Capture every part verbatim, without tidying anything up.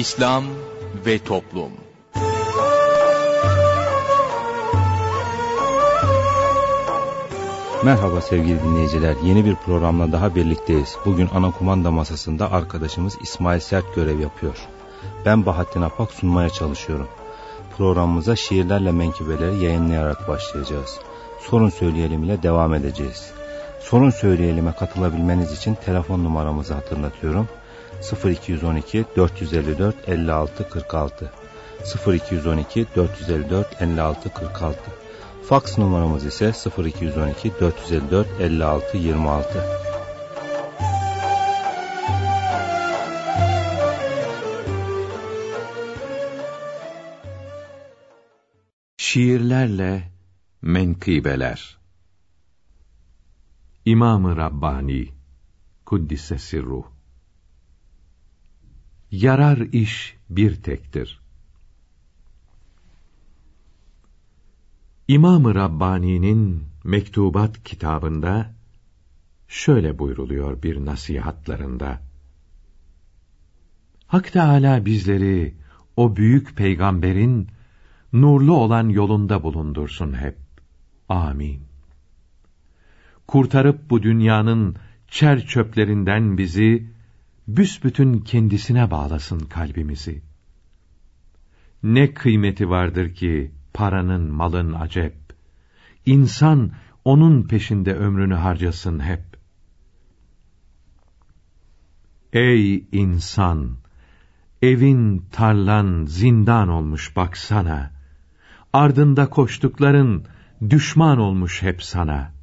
İslam ve Toplum. Merhaba sevgili dinleyiciler, yeni bir programla daha birlikteyiz. Bugün ana kumanda masasında arkadaşımız İsmail Sert görev yapıyor. Ben Bahattin Apak sunmaya çalışıyorum. Programımıza şiirlerle menkıbeleri yayınlayarak başlayacağız. Sorun söyleyelim ile devam edeceğiz. Sorun söyleyelime katılabilmeniz için telefon numaramızı hatırlatıyorum. sıfır iki on iki dört yüz elli dört elli altı kırk altı sıfır iki on iki dört yüz elli dört elli altı kırk altı. Faks numaramız ise sıfır iki on iki dört yüz elli dört elli altı yirmi altı. Şiirlerle menkıbeler. İmam-ı Rabbani Kuddise Sirruh. Yarar iş bir tektir. İmam-ı Rabbani'nin Mektubat kitabında şöyle buyruluyor bir nasihatlarında: Hak Teâlâ bizleri o büyük peygamberin nurlu olan yolunda bulundursun hep. Amin. Kurtarıp bu dünyanın çer çöplerinden bizi büsbütün kendisine bağlasın kalbimizi. Ne kıymeti vardır ki paranın, malın acep. İnsan onun peşinde ömrünü harcasın hep. Ey insan! Evin, tarlan zindan olmuş baksana. Ardında koştukların düşman olmuş hep sana.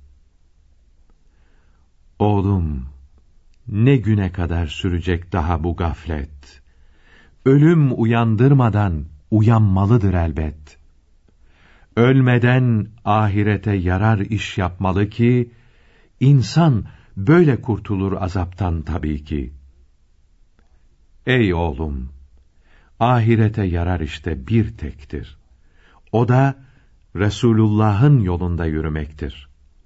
Oğlum, ne güne kadar sürecek daha bu gaflet? Ölüm uyandırmadan uyanmalıdır elbet. Ölmeden ahirete yarar iş yapmalı ki, insan böyle kurtulur azaptan tabii ki. Ey oğlum! Ahirete yarar işte bir tektir. O da Resulullah'ın yolunda yürümektir.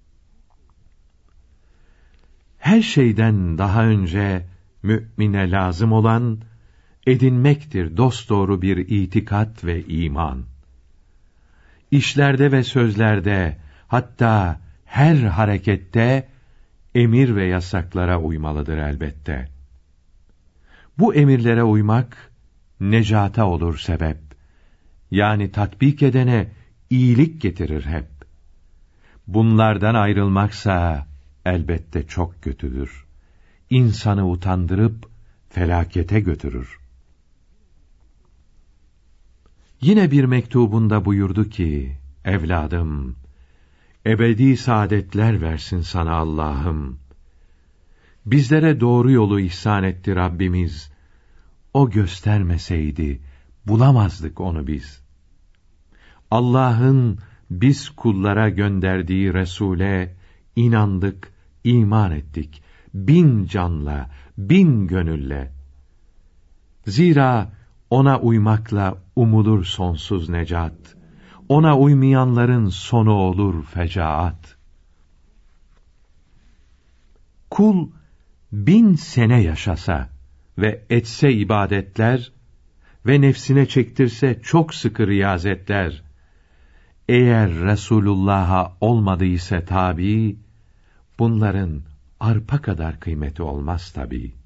Her şeyden daha önce mümine lazım olan edinmektir dosdoğru bir itikat ve iman. İşlerde ve sözlerde, hatta her harekette emir ve yasaklara uymalıdır elbette. Bu emirlere uymak necata olur sebep. Yani tatbik edene iyilik getirir hep. Bunlardan ayrılmaksa elbette çok kötüdür. İnsanı utandırıp felakete götürür. Yine bir mektubunda buyurdu ki, evladım, ebedi saadetler versin sana Allah'ım. Bizlere doğru yolu ihsan etti Rabbimiz. O göstermeseydi bulamazdık onu biz. Allah'ın biz kullara gönderdiği Resul'e inandık, iman ettik. Bin canla, bin gönülle. Zira ona uymakla umulur sonsuz necat. Ona uymayanların sonu olur fecaat. Kul bin sene yaşasa ve etse ibadetler ve nefsine çektirse çok sıkı riyazetler, eğer Resulullah'a olmadıysa tabi, bunların arpa kadar kıymeti olmaz tabi.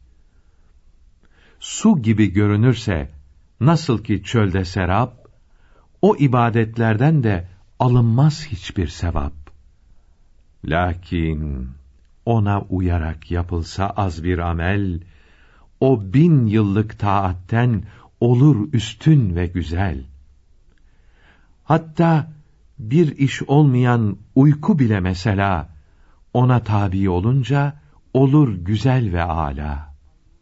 Su gibi görünürse, nasıl ki çölde serap, o ibadetlerden de alınmaz hiçbir sevap. Lakin ona uyarak yapılsa az bir amel, o bin yıllık taatten olur üstün ve güzel. Hatta bir iş olmayan uyku bile mesela, ona tabi olunca olur güzel ve âlâ.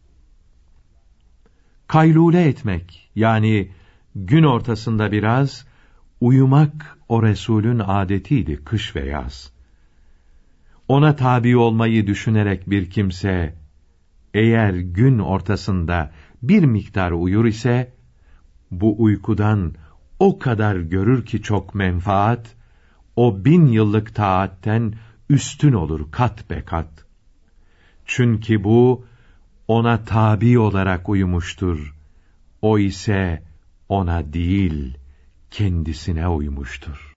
Kaylule etmek, yani gün ortasında biraz uyumak o Resulün adetiydi kış ve yaz. Ona tabi olmayı düşünerek bir kimse, eğer gün ortasında bir miktar uyur ise, bu uykudan o kadar görür ki çok menfaat, o bin yıllık taatten üstün olur kat be kat. Çünkü bu, ona tabi olarak uyumuştur. O ise ona değil, kendisine uymuştur.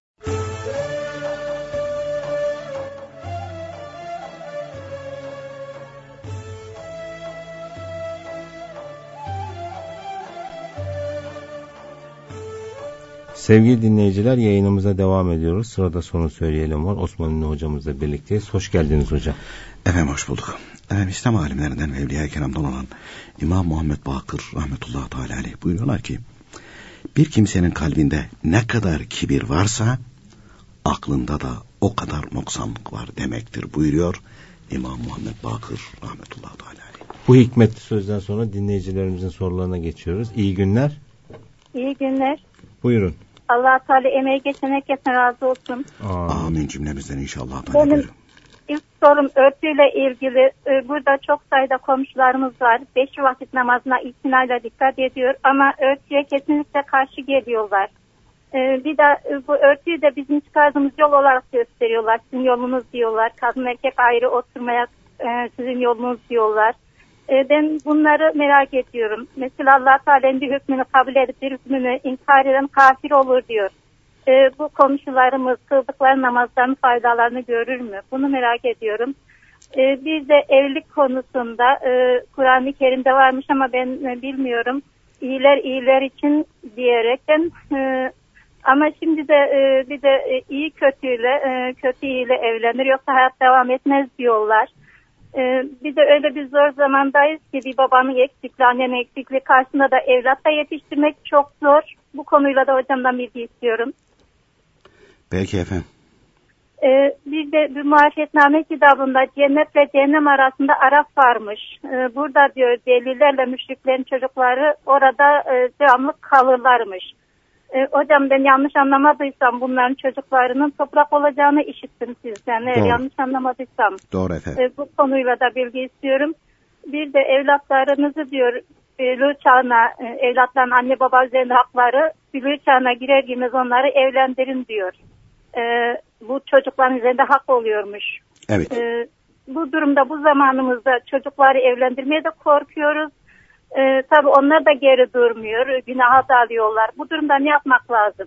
Sevgili dinleyiciler, yayınımıza devam ediyoruz. Sırada sonu söyleyelim var. Osman Ünlü hocamızla birlikteyiz. Hoş geldiniz hocam. Efendim hoş bulduk. Efendim İslam alimlerinden ve Evliya-i Kiram'dan olan İmam Muhammed Bakır rahmetullahi teala aleyh buyuruyorlar ki, bir kimsenin kalbinde ne kadar kibir varsa aklında da o kadar noksanlık var demektir buyuruyor İmam Muhammed Bakır rahmetullahi teala aleyh. Bu hikmetli sözden sonra dinleyicilerimizin sorularına geçiyoruz. İyi günler. İyi günler. Buyurun. Allah Teala emeği geçen herkesten razı olsun. Amin, Amin cümlemizden inşallah. Benim ilk sorum örtüyle ilgili. Burada çok sayıda komşularımız var. Beş vakit namazına itinayla dikkat ediyor ama örtüye kesinlikle karşı geliyorlar. Bir de bu örtüyü de bizim çıkardığımız yol olarak gösteriyorlar. Sizin yolunuz diyorlar. Kadın erkek ayrı oturmaya sizin yolunuz diyorlar. Ben bunları merak ediyorum. Mesela Allah Teala'nın bir hükmünü kabul edip bir hükmünü inkar eden kafir olur diyor. E, bu komşularımız kıldıkları namazların faydalarını görür mü? Bunu merak ediyorum. E, bir de evlilik konusunda e, Kur'an-ı Kerim'de varmış ama ben e, bilmiyorum. İyiler iyiler için diyerekten e, ama şimdi de e, bir de e, iyi kötüyle e, kötü iyiyle evlenir yoksa hayat devam etmez diyorlar. Ee, bir de öyle bir zor zamandayız ki bir babanın eksikliği, annenin eksikliği karşısında da evlat da yetiştirmek çok zor. Bu konuyla da hocamdan bilgi istiyorum. Peki efendim. Ee, bir de bir Muafiyetname kitabında cennetle cehennem arasında araf varmış. Ee, burada diyor delilerle müşriklerin çocukları orada e, devamlı kalırlarmış. Ee, hocam ben yanlış anlamadıysam bunların çocuklarının toprak olacağını işittim sizden. Eğer yanlış anlamadıysam. Doğru efendim. Ee, bu konuyla da bilgi istiyorum. Bir de evlatlarınızı diyor bülüğ çağına, e, evlatların anne baba üzerinde hakları bülüğ çağına girer girmez onları evlendirin diyor. Ee, bu çocukların üzerinde hak oluyormuş. Evet. Ee, bu durumda bu zamanımızda çocukları evlendirmeye de korkuyoruz. Ee, tabii onlar da geri durmuyor. Günaha dalıyorlar. Bu durumda ne yapmak lazım?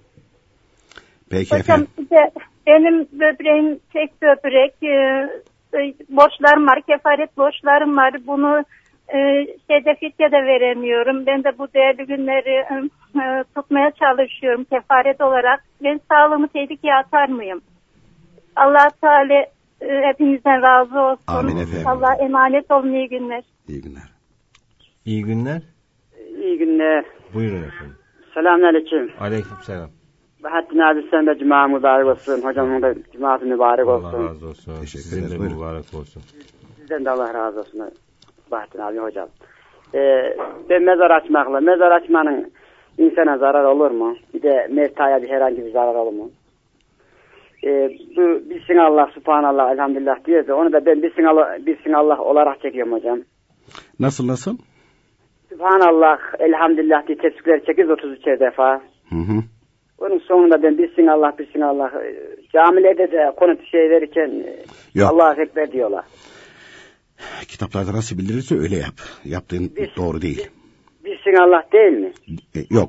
Peki hocam, efendim. Işte benim böbreğim tek böbrek. E, borçlarım var. Kefaret borçlarım var. Bunu e, şeyde fitye de veremiyorum. Ben de bu değerli günleri e, tutmaya çalışıyorum kefaret olarak. Ben sağlığımı tehlikeye atar mıyım? Allah Teala e, hepinizden razı olsun. Amin efendim. Allah emanet olun. İyi günler. İyi günler. İyi günler. İyi günler. Buyurun efendim. Selamünaleyküm. Aleykümselam. Bahattin abi sen de cuma mübarek olsun. Hocamın da cuması mübarek olsun. Allah razı olsun. Teşekkür Sizin ederiz. de Buyurun. mübarek olsun. Sizden de Allah razı olsun Bahattin abi hocam. Ee, ben mezar açmakla, mezar açmanın insana zarar olur mu? Bir de mevtaya bir herhangi bir zarar olur mu? Ee, bu bilsin Allah, subhanallah, elhamdülillah diyor da onu da ben bilsin Allah, bilsin Allah olarak çekiyorum hocam. Nasıl nasıl? Subhanallah, elhamdülillah diye tespitler çekiyoruz otuz üçer defa. Hı hı. Onun sonunda ben bilsin Allah, bilsin Allah. Camilerde de konut şey verirken Yok. Allah'a ekber diyorlar. Kitaplarda nasıl bildirirse öyle yap. Yaptığın Biz- doğru değil. Bilsin Allah değil mi? E, yok.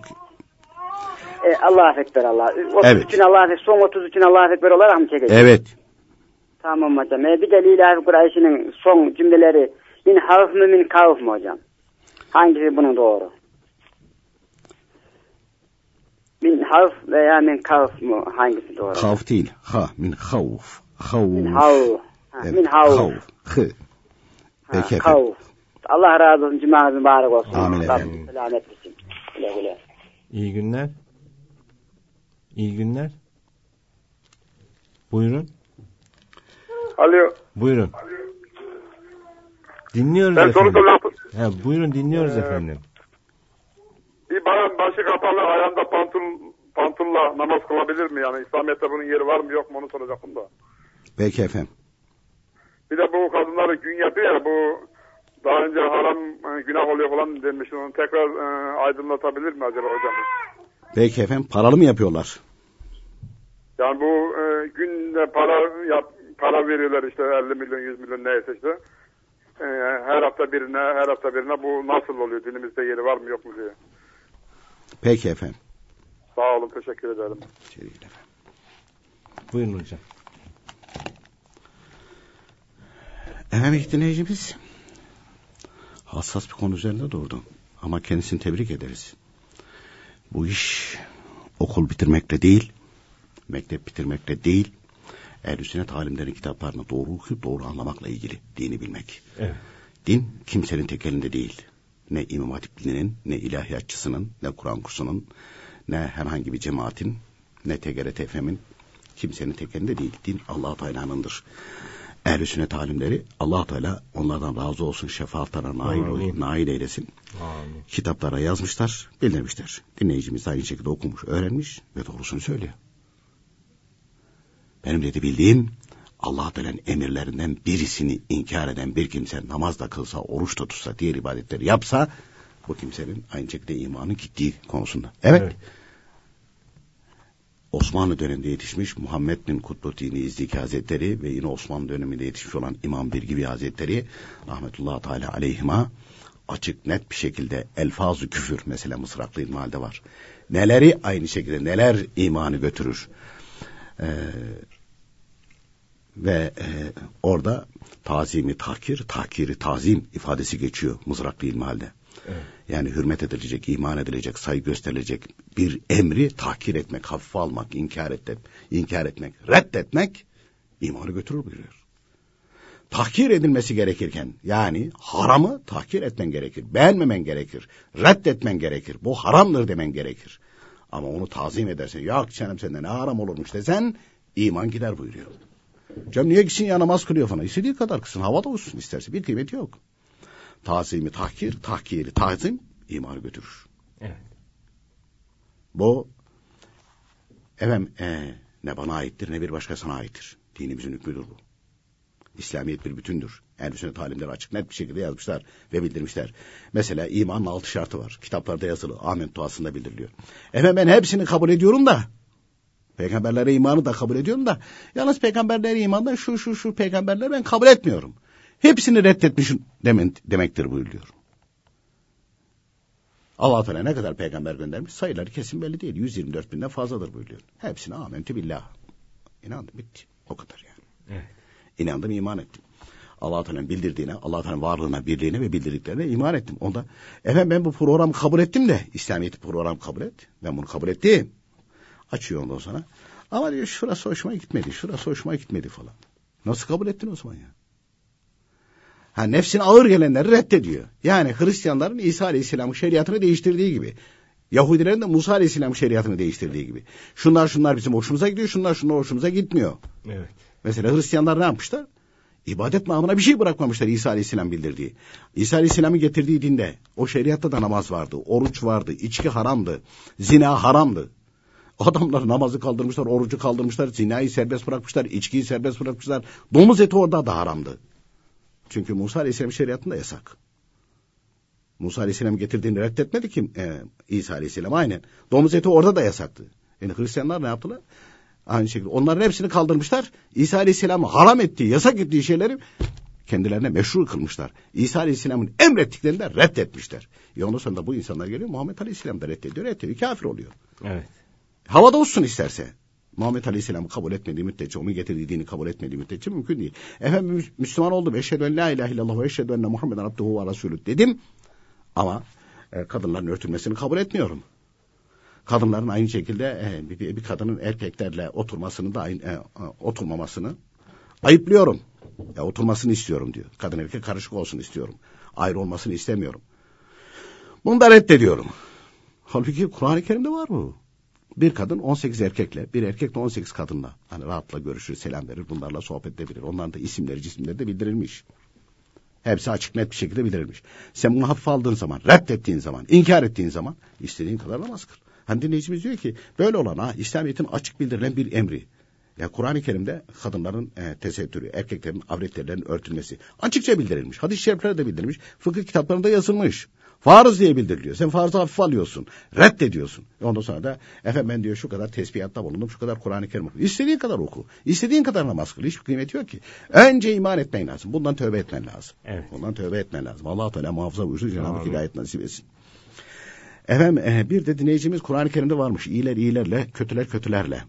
E, Allah'a ekber Allah. otuz Evet. üçün Allah'a son otuz üçün Allah'a ekber olarak mı çekeceğiz? Evet. Tamam hocam. E, bir de Lillahi Kureyş'in son cümleleri min havf mı min kavf mı hocam? Hangisi bunun doğru? Min havf veya min kavf mı? Hangisi doğru? Havf değil. Ha min havf. Havf. Min havf. Ha, Evet. Min havf. Havf. Hı. Ha, Peki efendim. kavf. Allah razı olsun. Cumanız mübarek olsun. Amin Rabbim efendim. selamet etsin. Güle güle. İyi günler. İyi günler. Buyurun. Alo. Buyurun. Dinliyoruz Ben efendim. soru laf. He, buyurun dinliyoruz Ee, efendim. Bir bayan başı kapalı ayağında pantul, pantulla namaz kılabilir mi? Yani İslamiyet'te bunun yeri var mı yok mu onu soracaktım da. Peki efendim. Bir de bu kadınları gün yapıyor ya bu daha önce haram e, günah oluyor falan denmişti. Onu tekrar e, aydınlatabilir mi acaba hocam? Peki efendim. Paralı mı yapıyorlar? Yani bu e, günde para yap, para veriyorlar işte elli milyon yüz milyon neyse işte. e, her hafta birine her hafta birine bu nasıl oluyor? Dinimizde yeri var mı yok mu diye. Peki efendim. Sağ olun, teşekkür ederim. Buyurun hocam. Efendim dinleyicimiz hassas bir konu üzerinde durdu. Ama kendisini tebrik ederiz. Bu iş okul bitirmekle değil, mektep bitirmekle değil, ehl-i sünnet alimlerin kitaplarını doğru okuyup doğru anlamakla ilgili, dini bilmek. Evet. Din kimsenin tek elinde değil. Ne İmam Hatip dininin, ne ilahiyatçısının, ne Kur'an kursunun, ne herhangi bir cemaatin, ne T G R T F'nin, kimsenin tek elinde değil. Din Allah-u Teala'nındır. Ehl-i sünnet alimleri Allah Teala onlardan razı olsun, şefaatlerine nail, nail eylesin. Amin. Kitaplara yazmışlar, bildirmişler. Dinleyicimiz aynı şekilde okumuş, öğrenmiş ve doğrusunu söylüyor. Benim de bildiğim Allah Teala'nın emirlerinden birisini inkar eden bir kimse namaz da kılsa, oruç da tutsa, diğer ibadetleri yapsa bu kimsenin aynı şekilde imanı gittiği konusunda. Evet. evet. Osmanlı döneminde yetişmiş Muhammed bin Kutbuddin İzdiki Hazretleri ve yine Osmanlı döneminde yetişmiş olan İmam Birgibi Hazretleri rahmetullahi teala aleyhima açık net bir şekilde elfaz-ı küfür mesela Mısraklı İlmihal'de var. Neleri aynı şekilde neler imanı götürür. Ee, ve e, orada tazimi tahkir, tahkiri tazim ifadesi geçiyor Mızraklı İlmihal'de. Evet. Yani hürmet edilecek, iman edilecek, saygı gösterilecek bir emri tahkir etmek, hafife almak, inkar etmek, inkar etmek, reddetmek imanı götürür buyuruyor. Tahkir edilmesi gerekirken yani haramı tahkir etmen gerekir, beğenmemen gerekir, reddetmen gerekir, bu haramdır demen gerekir. Ama onu tazim edersen, ya canım senden ne haram olurmuş desen iman gider buyuruyor. Canım niye gitsin ya namaz kılıyor falan, istediği kadar kılsın, havada olsun isterse, bir kıymeti yok. Tazimi tahkir, tahkiri tazim imanı götürür. Evet. Bu efendim e, ne bana aittir ne bir başkasına aittir. Dinimizin hükmüdür bu. İslamiyet bir bütündür. Ehl-i sünnet alimleri açık net bir şekilde yazmışlar ve bildirmişler. Mesela imanın altı şartı var. Kitaplarda yazılı. Amen duasında bildiriliyor. Efendim ben hepsini kabul ediyorum da peygamberlere imanı da kabul ediyorum da yalnız peygamberlere imandan şu şu şu peygamberleri ben kabul etmiyorum. Hepsini reddetmişim demektir buyuruyor. Allah Teala ne kadar peygamber göndermiş sayıları kesin belli değil. yüz yirmi dört binden fazladır buyuruyor. Hepsine amentü billah. İnandım bitti. O kadar yani. Evet. İnandım iman ettim. Allah Teala'nın bildirdiğine, Allah Teala'nın varlığına, birliğine ve bildirdiklerine iman ettim. Onda efendim ben bu programı kabul ettim de İslamiyet'i program kabul et. Ben bunu kabul ettim. Açıyor ondan sonra. Ama diyor şurası hoşuma gitmedi, şurası hoşuma gitmedi falan. Nasıl kabul ettin o zaman ya? Ha, nefsine ağır gelenleri reddediyor. Yani Hristiyanların İsa Aleyhisselam'ın şeriatını değiştirdiği gibi. Yahudilerin de Musa Aleyhisselam'ın şeriatını değiştirdiği gibi. Şunlar şunlar bizim hoşumuza gidiyor, şunlar şunlar hoşumuza gitmiyor. Evet. Mesela Hristiyanlar ne yapmışlar? İbadet namına bir şey bırakmamışlar İsa Aleyhisselam bildirdiği. İsa Aleyhisselam'ın getirdiği dinde o şeriatta da namaz vardı, oruç vardı, içki haramdı, zina haramdı. Adamlar namazı kaldırmışlar, orucu kaldırmışlar, zinayı serbest bırakmışlar, içkiyi serbest bırakmışlar. Domuz eti orada da haramdı. Çünkü Musa Aleyhisselam şeriatında yasak. Musa Aleyhisselam getirdiğini reddetmedi ki e, İsa Aleyhisselam aynen. Domuz eti orada da yasaktı. Yani Hristiyanlar ne yaptılar? Aynı şekilde onların hepsini kaldırmışlar. İsa Aleyhisselam'ın haram ettiği, yasak ettiği şeyleri kendilerine meşru kılmışlar. İsa Aleyhisselam'ın emrettiklerini de reddetmişler. E ondan sonra da bu insanlar geliyor, Muhammed Aleyhisselam da reddediyor, reddediyor, kafir oluyor. Evet. Havada olsun isterse. Muhammed Aleyhisselam'ı kabul etmediği müddetçe, onun getirdiği dini kabul etmediği müddetçe mümkün değil. Efendim Müslüman oldum. Eşhedü en la ilahe illallah ve eşhedü enne Muhammeden abduhu ve resulü dedim. Ama e, kadınların örtülmesini kabul etmiyorum. Kadınların aynı şekilde e, bir, bir kadının erkeklerle oturmasını da aynı, e, oturmamasını ayıplıyorum. Ya, oturmasını istiyorum diyor. Kadın erkek karışık olsun istiyorum. Ayrı olmasını istemiyorum. Bunu da reddediyorum. Halbuki Kur'an-ı Kerim'de var bu. Bir kadın on sekiz erkekle, bir erkek de on sekiz kadınla hani rahatla görüşür, selam verir, bunlarla sohbet edebilir. Onların da isimleri, cisimleri de bildirilmiş. Hepsi açık net bir şekilde bildirilmiş. Sen bunu hafife aldığın zaman, reddettiğin zaman, inkar ettiğin zaman istediğin kadar namaz kıl. Hani dinleyicimiz diyor ki böyle olan ha İslamiyet'in açık bildirilen bir emri. Ya Kur'an-ı Kerim'de kadınların e, tesettürü, erkeklerin avretlerinin örtülmesi açıkça bildirilmiş. Hadis-i şeriflerde de bildirilmiş. Fıkıh kitaplarında yazılmış. Farz diye bildiriliyor. Sen farzı hafife alıyorsun. Reddediyorsun. Ondan sonra da efendim ben diyor şu kadar tesbihatta bulundum, şu kadar Kur'an-ı Kerim okudum. İstediğin kadar oku. İstediğin kadar namaz kıl. Hiçbir kıymeti yok ki. Önce iman etmen lazım. Bundan tövbe etmen lazım. Evet. Bundan tövbe etmen lazım. Allah-u Teala muhafaza buyursun. Cenab-ı Hak hidayet nasip etsin. Efendim e, bir de dinleyicimiz Kur'an-ı Kerim'de varmış. İyiler iyilerle, kötüler kötülerle.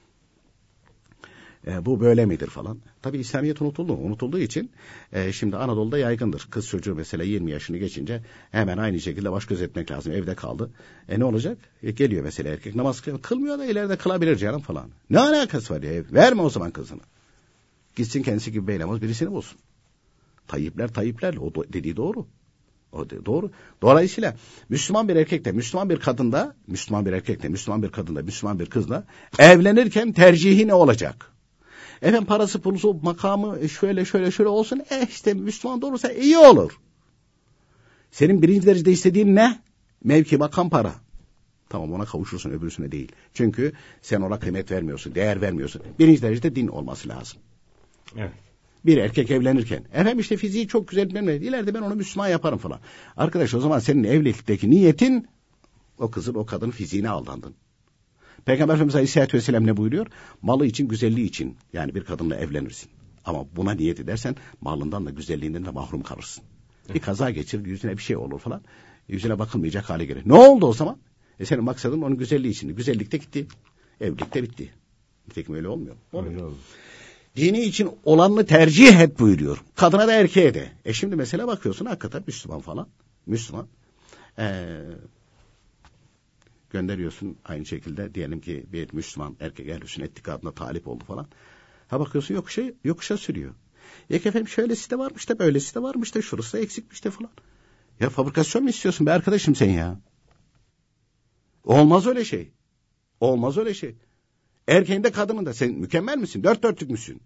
E, bu böyle midir falan. Tabii İslamiyet unutuldu. Unutulduğu için e, şimdi Anadolu'da yaygındır. Kız çocuğu mesela yirmi yaşını geçince hemen aynı şekilde baş göz etmek lazım. Evde kaldı. E ne olacak? E, geliyor mesela erkek namaz kılmıyor. Kılmıyor da ileride kılabilir canım falan. Ne alakası var ya? Verme o zaman kızını. Gitsin kendisi gibi beylemez birisini bulsun. Tayyipler tayyiplerle. O do- dediği doğru. O de, doğru. Dolayısıyla Müslüman bir erkekle, Müslüman bir kadında, Müslüman bir erkekle, Müslüman bir kadında, Müslüman bir kızla evlenirken tercihi ne olacak? Efendim parası pulusu makamı şöyle şöyle şöyle olsun. Eh işte Müslüman olursa iyi olur. Senin birinci derecede istediğin ne? Mevki, makam, para. Tamam ona kavuşursun öbürsüne değil. Çünkü sen ona kıymet vermiyorsun, değer vermiyorsun. Birinci derecede din olması lazım. Evet. Bir erkek evlenirken. Efendim işte fiziği çok güzel bilmem ne. İleride ben onu Müslüman yaparım falan. Arkadaş o zaman senin evlilikteki niyetin o kızın o kadının fiziğine aldandın. Peygamber Efendimiz Aleyhisselatü Vesselam ne buyuruyor? Malı için, güzelliği için yani bir kadınla evlenirsin. Ama buna niyet edersen malından da güzelliğinden de mahrum kalırsın. Evet. Bir kaza geçirir, yüzüne bir şey olur falan. Yüzüne bakılmayacak hale gelir. Ne oldu o zaman? E senin maksadın onun güzelliği için. Güzellikte gitti. Evlilikte bitti. Nitekim öyle olmuyor. Olmuyor. Öyle oldu. Dini için olanını tercih et buyuruyor. Kadına da erkeğe de. E şimdi mesela bakıyorsun hakikaten Müslüman falan. Müslüman. Eee... gönderiyorsun aynı şekilde diyelim ki bir Müslüman erkek ehl-i sünnet itikadına talip oldu falan. Ha bakıyorsun yokuşa, yokuşa sürüyor. Yok efendim şöylesi de varmış da böylesi de varmış da şurası da eksikmiş de falan. Ya fabrikasyon mu istiyorsun be arkadaşım sen ya? Olmaz öyle şey. Olmaz öyle şey. Erkeğin de kadının da sen mükemmel misin? Dört dörtlük müsün?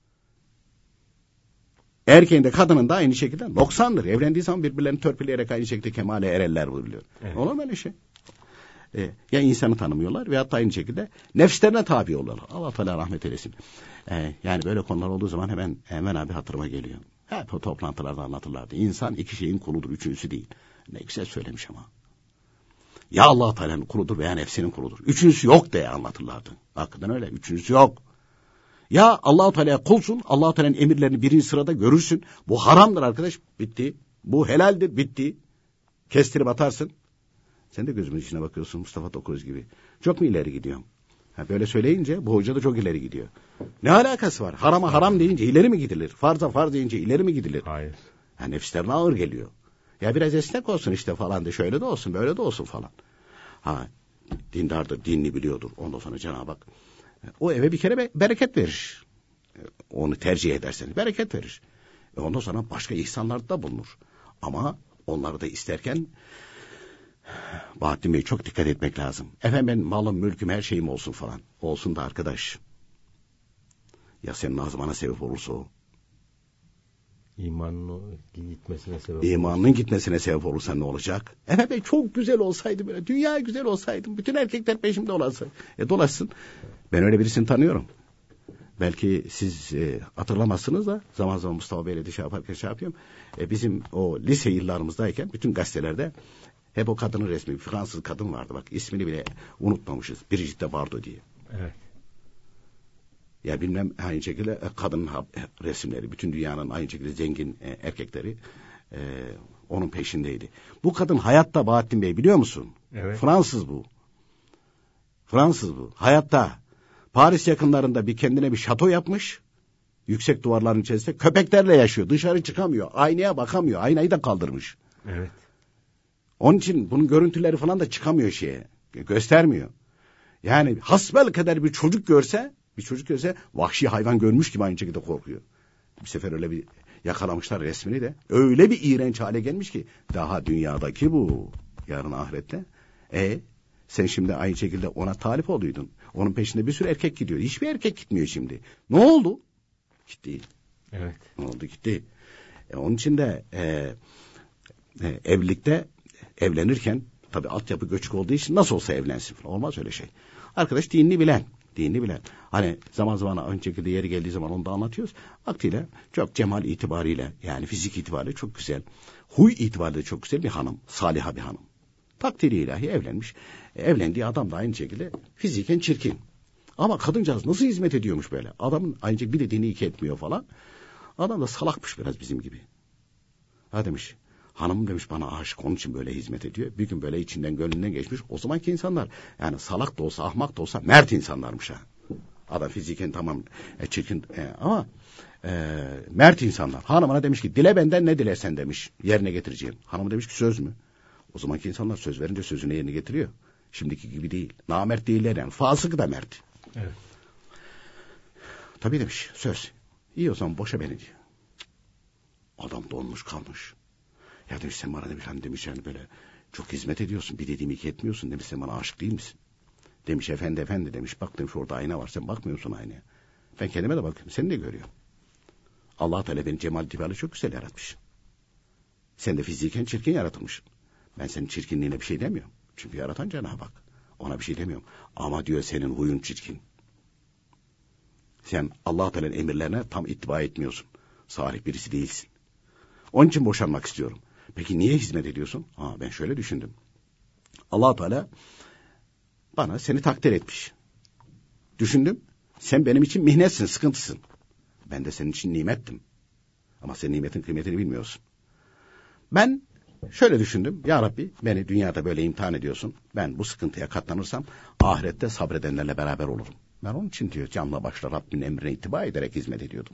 Erkeğin de kadının da aynı şekilde noksandır. Evlendiği zaman birbirlerini törpüleyerek aynı şekilde kemale ererler vuruluyor. Evet. Olur mu öyle şey? Ee, ya insanı tanımıyorlar veyahut da aynı şekilde nefslerine tabi olurlar. Allah Teala rahmet eylesin. Ee, yani böyle konular olduğu zaman hemen hemen abi hatırıma geliyor. Hep o toplantılarda anlatırlardı. İnsan iki şeyin kuludur, üçüncüsü değil. Ne güzel söylemiş ama. Ya Allah Teala'nın kuludur veya nefsinin kuludur. Üçüncüsü yok diye anlatırlardı. Hakikaten öyle. Üçüncüsü yok. Ya Allah Teala'ya kulsun, Allah Teala'nın emirlerini birinci sırada görürsün. Bu haramdır arkadaş. Bitti. Bu helaldir. Bitti. Kestirip atarsın. Sen de gözümün içine bakıyorsun Mustafa Tokuruz gibi. Çok mu ileri gidiyorum? Ha, böyle söyleyince bu hoca da çok ileri gidiyor. Ne alakası var? Harama haram deyince ileri mi gidilir? Farza farz deyince ileri mi gidilir? Hayır. Ha, nefislerine ağır geliyor. Ya biraz esnek olsun işte falan de şöyle de olsun böyle de olsun falan. Ha dindardır, dinini biliyordur. Ondan sonra Cenab-ı Hak o eve bir kere be- bereket verir. Onu tercih ederseniz bereket verir. E ondan sonra başka ihsanlarda da bulunur. Ama onları da isterken Bahattin Bey çok dikkat etmek lazım. Efendim ben malım, mülküm, her şeyim olsun falan. Olsun da arkadaş. Ya senin nazmana sebep olursa o. İmanın gitmesine sebep İmanının olursa. gitmesine sebep olursa ne olacak? Efendim ben çok güzel olsaydım böyle. Dünya güzel olsaydım. Bütün erkekler peşimde olarsa. E dolaşsın. Ben öyle birisini tanıyorum. Belki siz e, hatırlamazsınız da zaman zaman Mustafa Bey'le de şey yaparken şey yapıyorum. E, bizim o lise yıllarımızdayken bütün gazetelerde hep o kadının resmi, bir Fransız kadın vardı bak ismini bile unutmamışız. Brigitte Bardot diye. Evet. Ya bilmem aynı şekilde kadın resimleri, bütün dünyanın aynı şekilde zengin e, erkekleri e, onun peşindeydi. Bu kadın hayatta Bahattin Bey biliyor musun? Evet. Fransız bu. Fransız bu. Hayatta Paris yakınlarında bir kendine bir şato yapmış. Yüksek duvarların içerisinde köpeklerle yaşıyor. Dışarı çıkamıyor. Aynaya bakamıyor. Aynayı da kaldırmış. Evet. Onun için bunun görüntüleri falan da çıkamıyor şeye. Göstermiyor. Yani hasbel kadar bir çocuk görse, bir çocuk görse vahşi hayvan görmüş gibi aynı şekilde korkuyor. Bir sefer öyle bir yakalamışlar resmini de. Öyle bir iğrenç hale gelmiş ki daha dünyadaki bu yarın ahirette. E sen şimdi aynı şekilde ona talip olduydun. Onun peşinde bir sürü erkek gidiyor. Hiçbir erkek gitmiyor şimdi. Ne oldu? Gitti. Evet. Ne oldu? Gitti. E, onun için de e, e, evlilikte evlenirken tabii altyapı göçük olduğu için nasıl olsa evlensin falan. Olmaz öyle şey. Arkadaş dinini bilen, dinini bilen. Hani zaman zaman ön şekilde yeri geldiği zaman onu da anlatıyoruz. Vaktiyle çok cemal itibariyle yani fizik itibariyle çok güzel. Huy itibariyle çok güzel bir hanım. Saliha bir hanım. Takdiri ilahi evlenmiş. E, evlendiği adam da aynı şekilde fiziken çirkin. Ama kadıncağız nasıl hizmet ediyormuş böyle. Adamın aynı şekilde bir dediğini iki etmiyor falan. Adam da salakmış biraz bizim gibi. Ha demiş. Hanım demiş bana aşık, onun için böyle hizmet ediyor. Bir gün böyle içinden gönlünden geçmiş. O zamanki insanlar yani salak da olsa ahmak da olsa mert insanlarmış ha. Adam fiziken tamam e, çirkin e, ama e, mert insanlar. Hanımına demiş ki dile benden ne dilersen demiş. Yerine getireceğim. Hanım demiş ki söz mü? O zamanki insanlar söz verince sözünü yerine getiriyor. Şimdiki gibi değil. Namert değiller yani. Fasık da mert. Evet. Tabii demiş söz. İyi o zaman boşa beni diyor. Adam donmuş kalmış. Ya demiş sen bana demiş hani demiş yani böyle çok hizmet ediyorsun. Bir dediğimi iki etmiyorsun demiş, sen bana aşık değil misin? Demiş efendi efendi demiş. Bak demiş orada ayna var, sen bakmıyorsun aynaya. Ben kendime de bakıyorum, seni de görüyorum. Allah Teala beni cemal itibariyle çok güzel yaratmış. Sen de fiziken çirkin yaratılmışsın. Ben senin çirkinliğine bir şey demiyorum. Çünkü yaratan Cenab-ı Hak. Ona bir şey demiyorum. Ama diyor senin huyun çirkin. Sen Allah Teala'nın emirlerine tam ittiba etmiyorsun. Salih birisi değilsin. Onun için boşanmak istiyorum. Peki niye hizmet ediyorsun? Ha, ben şöyle düşündüm. Allah Teala bana seni takdir etmiş. Düşündüm. Sen benim için mihnetsin, sıkıntısın. Ben de senin için nimettim. Ama sen nimetin kıymetini bilmiyorsun. Ben şöyle düşündüm. Ya Rabbi beni dünyada böyle imtihan ediyorsun. Ben bu sıkıntıya katlanırsam ahirette sabredenlerle beraber olurum. Ben onun için diyor canla başla Rabbinin emrine ittiba ederek hizmet ediyordum.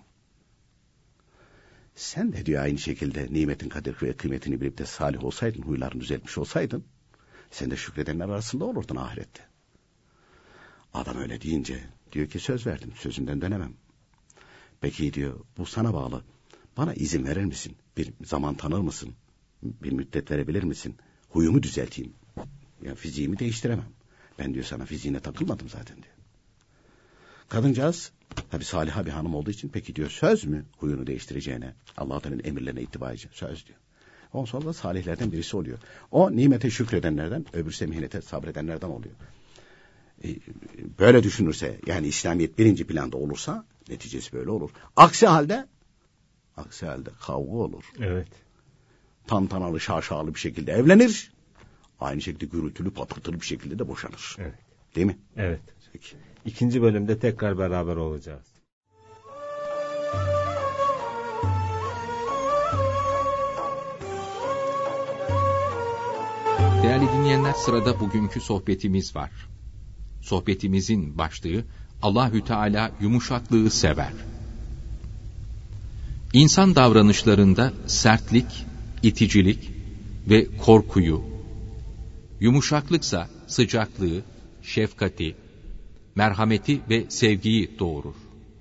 Sen de diyor aynı şekilde nimetin kadir ve kıymetini bilip de salih olsaydın, huylarını düzeltmiş olsaydın, sen de şükredenler arasında olurdun ahirette. Adam öyle deyince diyor ki söz verdim, sözümden dönemem. Peki diyor bu sana bağlı. Bana izin verir misin? Bir zaman tanır mısın? Bir müddet verebilir misin? Huyumu düzelteyim. Ya fiziğimi değiştiremem. Ben diyor sana fiziğine takılmadım zaten diyor. Kadıncağız tabi saliha bir hanım olduğu için peki diyor söz mü huyunu değiştireceğine, Allah Teala'nın emirlerine ittiba edeceğine, söz diyor. Ondan sonra da salihlerden birisi oluyor. O nimete şükredenlerden, öbürsü mihnete sabredenlerden oluyor. Ee, böyle düşünürse yani İslamiyet birinci planda olursa neticesi böyle olur. Aksi halde aksi halde kavga olur. Evet. Tantanalı şaşalı bir şekilde evlenir. Aynı şekilde gürültülü patırtılı bir şekilde de boşanır. Evet. Değil mi? Evet. Peki. İkinci bölümde tekrar beraber olacağız. Değerli dinleyenler, sırada bugünkü sohbetimiz var. Sohbetimizin başlığı Allahü Teala yumuşaklığı sever. İnsan davranışlarında sertlik, iticilik ve korkuyu, yumuşaklıksa sıcaklığı, şefkati, merhameti ve sevgiyi doğurur.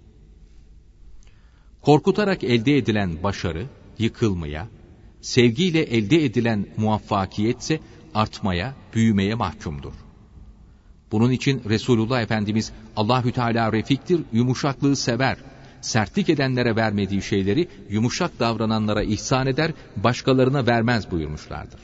Korkutarak elde edilen başarı yıkılmaya, sevgiyle elde edilen muvaffakiyetse artmaya, büyümeye mahkumdur. Bunun için Resulullah Efendimiz Allahü Teala refiktir, yumuşaklığı sever. Sertlik edenlere vermediği şeyleri yumuşak davrananlara ihsan eder, başkalarına vermez buyurmuşlardır.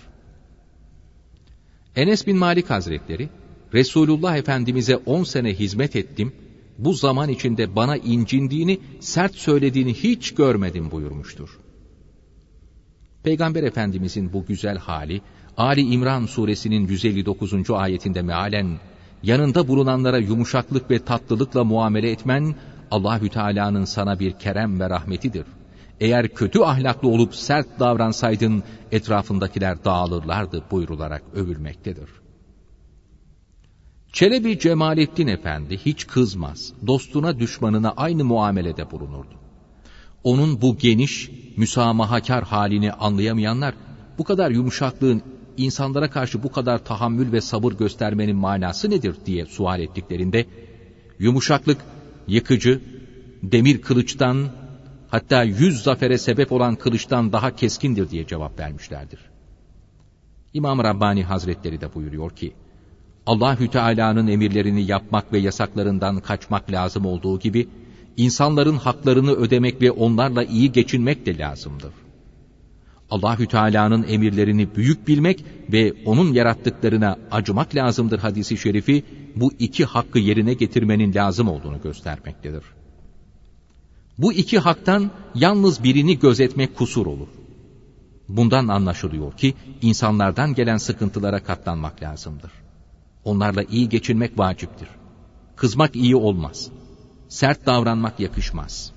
Enes bin Malik Hazretleri, Resulullah Efendimiz'e on sene hizmet ettim, bu zaman içinde bana incindiğini, sert söylediğini hiç görmedim buyurmuştur. Peygamber Efendimiz'in bu güzel hali, Ali İmran suresinin yüz elli dokuzuncu ayetinde mealen, yanında bulunanlara yumuşaklık ve tatlılıkla muamele etmen, Allahü Teala'nın sana bir kerem ve rahmetidir. Eğer kötü ahlaklı olup sert davransaydın, etrafındakiler dağılırlardı buyrularak övülmektedir. Çelebi Cemalettin Efendi hiç kızmaz, dostuna düşmanına aynı muamelede bulunurdu. Onun bu geniş, müsamahakar halini anlayamayanlar, bu kadar yumuşaklığın, insanlara karşı bu kadar tahammül ve sabır göstermenin manası nedir diye sual ettiklerinde, yumuşaklık, yıkıcı, demir kılıçtan, hatta yüz zafere sebep olan kılıçtan daha keskindir diye cevap vermişlerdir. İmam Rabbani Hazretleri de buyuruyor ki, Allahü Teala'nın emirlerini yapmak ve yasaklarından kaçmak lazım olduğu gibi, insanların haklarını ödemek ve onlarla iyi geçinmek de lazımdır. Allahü Teala'nın emirlerini büyük bilmek ve onun yarattıklarına acımak lazımdır hadisi şerifi, bu iki hakkı yerine getirmenin lazım olduğunu göstermektedir. Bu iki haktan yalnız birini gözetmek kusur olur. Bundan anlaşılıyor ki insanlardan gelen sıkıntılara katlanmak lazımdır. Onlarla iyi geçinmek vaciptir. Kızmak iyi olmaz. Sert davranmak yakışmaz.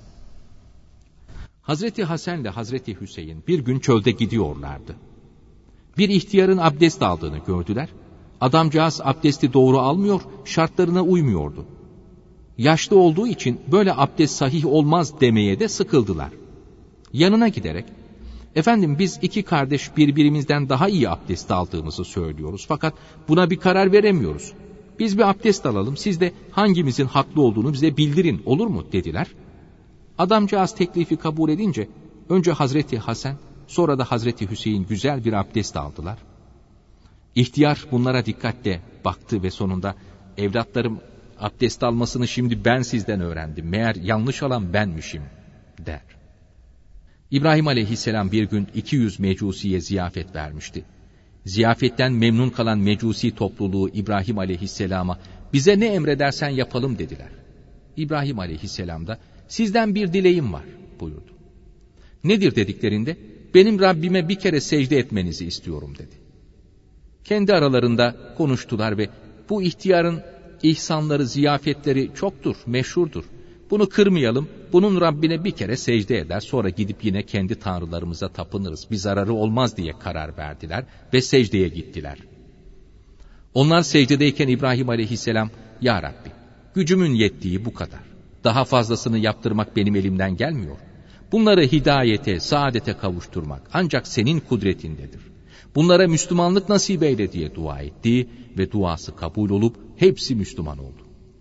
Hazreti Hasan ile Hazreti Hüseyin bir gün çölde gidiyorlardı. Bir ihtiyarın abdest aldığını gördüler. Adamcağız abdesti doğru almıyor, şartlarına uymuyordu. Yaşlı olduğu için böyle abdest sahih olmaz demeye de sıkıldılar. Yanına giderek, efendim biz iki kardeş birbirimizden daha iyi abdest aldığımızı söylüyoruz fakat buna bir karar veremiyoruz. Biz bir abdest alalım, siz de hangimizin haklı olduğunu bize bildirin, olur mu dediler. Adamcağız teklifi kabul edince önce Hazreti Hasan, sonra da Hazreti Hüseyin güzel bir abdest aldılar. İhtiyar bunlara dikkatle baktı ve sonunda evlatlarım abdest almasını şimdi ben sizden öğrendim. Meğer yanlış alan benmişim der. İbrahim aleyhisselam bir gün iki yüz mecusiye ziyafet vermişti. Ziyafetten memnun kalan mecusi topluluğu İbrahim aleyhisselama bize ne emredersen yapalım dediler. İbrahim aleyhisselam da sizden bir dileğim var buyurdu. Nedir dediklerinde benim Rabbime bir kere secde etmenizi istiyorum dedi. Kendi aralarında konuştular ve bu ihtiyarın ihsanları, ziyafetleri çoktur, meşhurdur. Bunu kırmayalım, bunun Rabbine bir kere secde eder, sonra gidip yine kendi tanrılarımıza tapınırız, bir zararı olmaz diye karar verdiler ve secdeye gittiler. Onlar secdedeyken İbrahim aleyhisselam, Ya Rabbi, gücümün yettiği bu kadar. Daha fazlasını yaptırmak benim elimden gelmiyor. Bunları hidayete, saadete kavuşturmak ancak senin kudretindedir. Bunlara Müslümanlık nasip eyle diye dua etti ve duası kabul olup hepsi Müslüman oldu.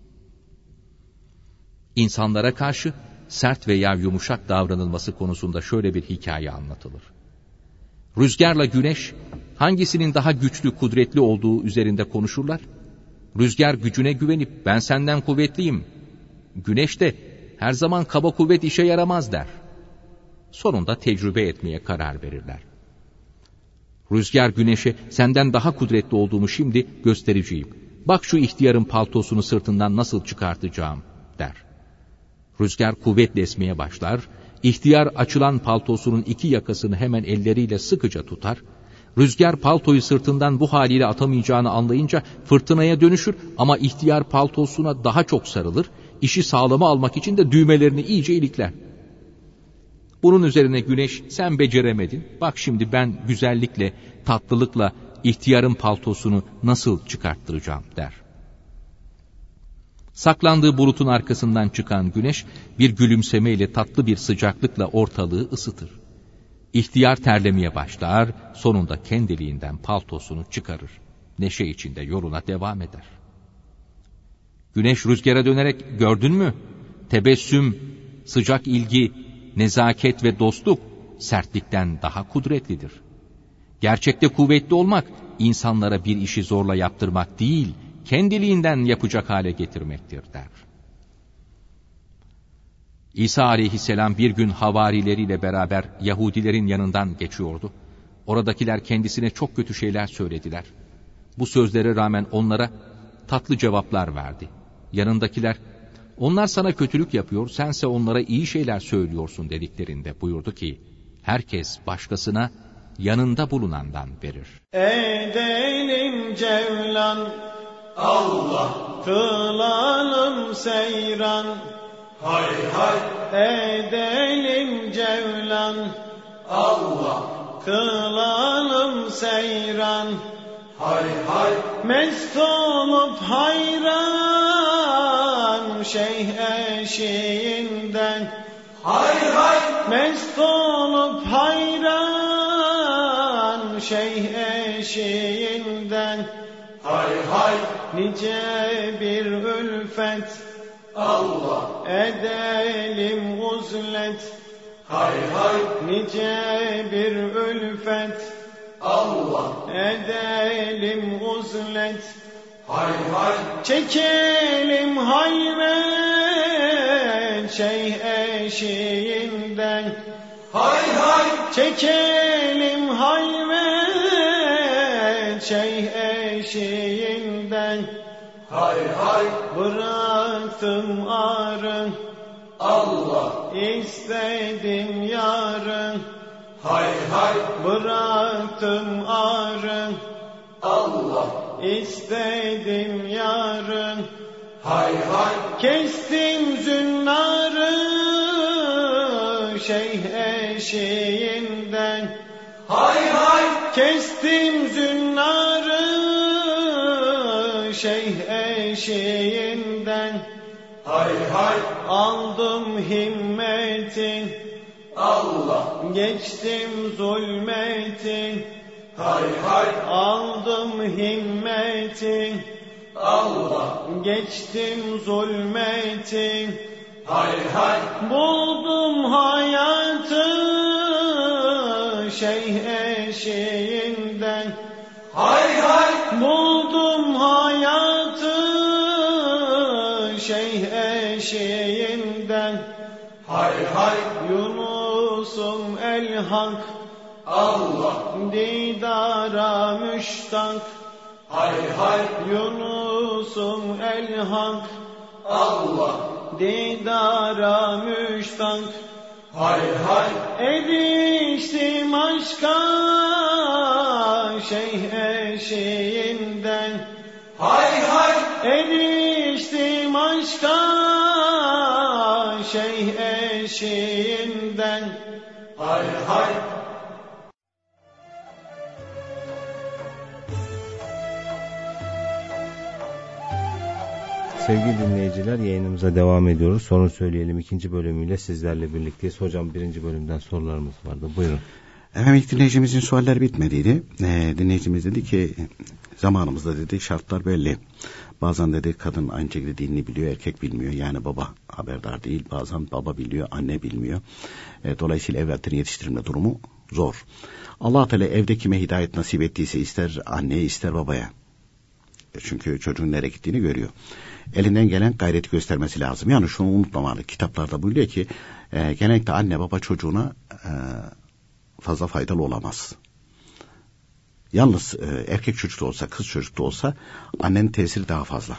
İnsanlara karşı sert veya yumuşak davranılması konusunda şöyle bir hikaye anlatılır. Rüzgarla güneş hangisinin daha güçlü, kudretli olduğu üzerinde konuşurlar. Rüzgar gücüne güvenip ben senden kuvvetliyim. Güneş de her zaman kaba kuvvet işe yaramaz der. Sonunda tecrübe etmeye karar verirler. Rüzgar güneşe senden daha kudretli olduğumu şimdi göstereceğim. Bak şu ihtiyarın paltosunu sırtından nasıl çıkartacağım der. Rüzgar kuvvetle esmeye başlar. İhtiyar açılan paltosunun iki yakasını hemen elleriyle sıkıca tutar. Rüzgar paltoyu sırtından bu haliyle atamayacağını anlayınca fırtınaya dönüşür ama ihtiyar paltosuna daha çok sarılır. İşi sağlama almak için de düğmelerini iyice ilikler. Bunun üzerine güneş sen beceremedin. Bak şimdi ben güzellikle, tatlılıkla ihtiyarın paltosunu nasıl çıkarttıracağım der. Saklandığı bulutun arkasından çıkan güneş bir gülümsemeyle tatlı bir sıcaklıkla ortalığı ısıtır. İhtiyar terlemeye başlar, sonunda kendiliğinden paltosunu çıkarır. Neşe içinde yoluna devam eder. Güneş rüzgara dönerek gördün mü? Tebessüm, sıcak ilgi, nezaket ve dostluk sertlikten daha kudretlidir. Gerçekte kuvvetli olmak insanlara bir işi zorla yaptırmak değil, kendiliğinden yapacak hale getirmektir der. İsa aleyhisselam bir gün havarileriyle beraber Yahudilerin yanından geçiyordu. Oradakiler kendisine çok kötü şeyler söylediler. Bu sözlere rağmen onlara tatlı cevaplar verdi. Yanındakiler, onlar sana kötülük yapıyor, sense onlara iyi şeyler söylüyorsun dediklerinde buyurdu ki, herkes başkasına yanında bulunandan verir. Edelim cevlan, Allah, kılalım seyran, hay hay. Edelim cevlan, Allah, kılalım seyran, hay hay. Mest olup hayran şeyh eşiğinden, hay hay. Mest olup hayran şeyh eşiğinden, hay hay. Nice bir ülfet, Allah, edelim uzlet, hay hay. Nice bir ülfet, Allah, edelim uzlet, hay hay. Çekelim hayret şeyh eşiğinden, hay hay. Çekelim bıraktım arın, Allah istedim yarın, hay hay bıraktım arın, Allah istedim yarın, hay hay kestim zünnarı şeyh eşiğinden, hay hay kestim zünnarı şeyh eşiğinden, hay hay aldım himmetin, Allah geçtim zulmetin, hay hay aldım himmetin, Allah geçtim zulmetin, hay hay buldum hayatı şeyh eşiğinden, hay hay buldum hayatı şeyh eşiğinden, hay hay Yunus'um el hak, Allah didara müştak, hay hay Yunus'um el hak, Allah didara müştak, hay hay eriştim aşka şeyh eşiğinden, hay hay eriştim aşka şeyh eşiğinden, hay hay. Sevgili dinleyiciler, yayınımıza devam ediyoruz. Sorun söyleyelim ikinci bölümüyle sizlerle birlikteyiz. Hocam birinci bölümden sorularımız vardı. Buyurun. Efendim ilk dinleyicimizin soruları bitmediydi. Ee, dinleyicimiz dedi ki zamanımızda dedi şartlar belli. Bazen dedi kadın aynı şekilde dinini biliyor, erkek bilmiyor. Yani baba haberdar değil. Bazen baba biliyor, anne bilmiyor. E, dolayısıyla evlatların yetiştirilme durumu zor. Allah Teala evde kime hidayet nasip ettiyse ister anneye ister babaya. Çünkü çocuğun nereye gittiğini görüyor. Elinden gelen gayreti göstermesi lazım. Yani şunu unutmamalı. Kitaplarda buyuruyor ki e, genellikle anne baba çocuğuna e, fazla faydalı olamaz. Yalnız e, erkek çocuk da olsa kız çocuk da olsa annenin tesiri daha fazla.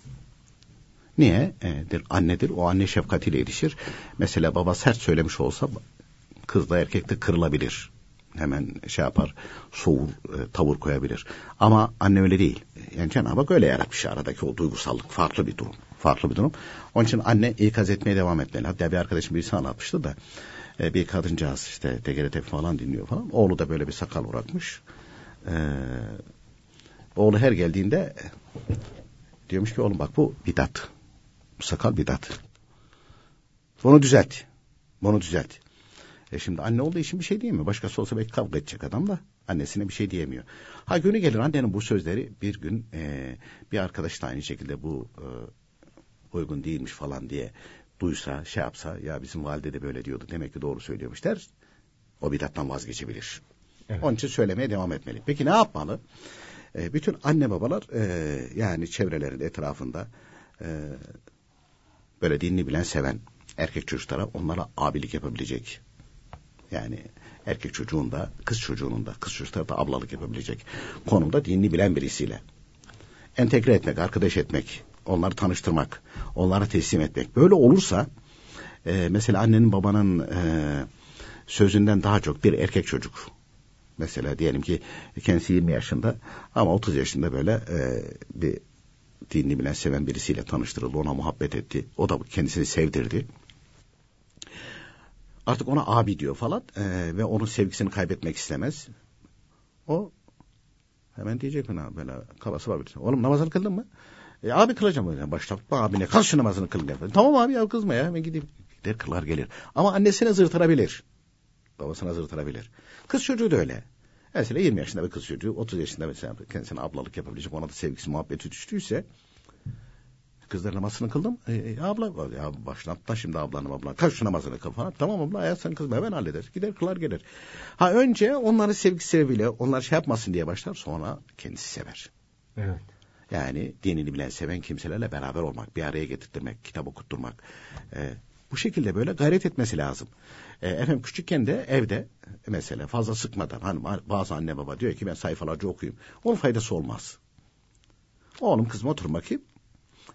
Niye? E, der, annedir. O anne şefkatiyle yetişir. Mesela baba sert söylemiş olsa kız da erkek de kırılabilir. Hemen şey yapar, soğur, e, tavır koyabilir. Ama anne öyle değil. Yani Cenab-ı Hak öyle yaratmış, aradaki o duygusallık farklı bir durum. Farklı bir durum. Onun için anne ikaz etmeye devam etmeli. Hatta bir arkadaşım birisi anlatmıştı da e, bir kadıncağız işte T G R T falan dinliyor falan. Oğlu da böyle bir sakal bırakmış. E, oğlu her geldiğinde diyormuş ki oğlum bak bu bidat. Bu sakal bidat. Bunu düzelt. Bunu düzelt. E şimdi anne olduğu için bir şey diyemiyor. Başkası olsa belki kavga edecek adam da annesine bir şey diyemiyor. Ha günü gelir annenin bu sözleri bir gün e, bir arkadaş da aynı şekilde bu e, uygun değilmiş falan diye duysa, şey yapsa, ya bizim valide de böyle diyordu, demek ki doğru söylüyormuş der. O bidattan vazgeçebilir. Evet. Onun için söylemeye devam etmeli. Peki ne yapmalı? E, bütün anne babalar e, yani çevrelerinde, etrafında e, böyle dinini bilen, seven erkek çocuklara onlara abilik yapabilecek. Yani erkek çocuğun da, kız çocuğunun da, kız çocuklara da ablalık yapabilecek konumda dinini bilen birisiyle entegre etmek, arkadaş etmek, onları tanıştırmak, onlara teslim etmek. Böyle olursa e, mesela annenin babanın e, sözünden daha çok bir erkek çocuk, mesela diyelim ki kendisi yirmi yaşında ama otuz yaşında böyle e, bir dinini bilen, seven birisiyle tanıştırıldı, ona muhabbet etti, o da kendisini sevdirdi. Artık ona abi diyor falan e, ve onun sevgisini kaybetmek istemez. O hemen diyecek bana böyle kafası var. Oğlum namazını kıldın mı? E, abi kılacağım öyle. Başlatma abine. Kal şu namazını kılın. Tamam abi ya kızma ya. Hemen gidip gider kılar gelir. Ama annesine zırtırabilir. Babasına zırtırabilir. Kız çocuğu da öyle. Mesela yirmi yaşında bir kız çocuğu, otuz yaşında mesela kendisine ablalık yapabilecek, ona da sevgisi muhabbeti düştüyse, kızlar namazını kıldım. E, e, abla ya başlattı şimdi ablanım abla. Kaç şu namazını kıl falan. Tamam abla ayağı sen kızma hemen halleder. Gider kılar gelir. Ha önce onları sevgi sebebiyle onlar şey yapmasın diye başlar, sonra kendisi sever. Evet. Yani dinini bilen, seven kimselerle beraber olmak, bir araya getirtmek, kitap okutturmak. E, bu şekilde böyle gayret etmesi lazım. E, efendim küçükken de evde mesela fazla sıkmadan, hani bazı anne baba diyor ki ben sayfalarca okuyayım. Onun faydası olmaz. Oğlum kızım otur bakayım.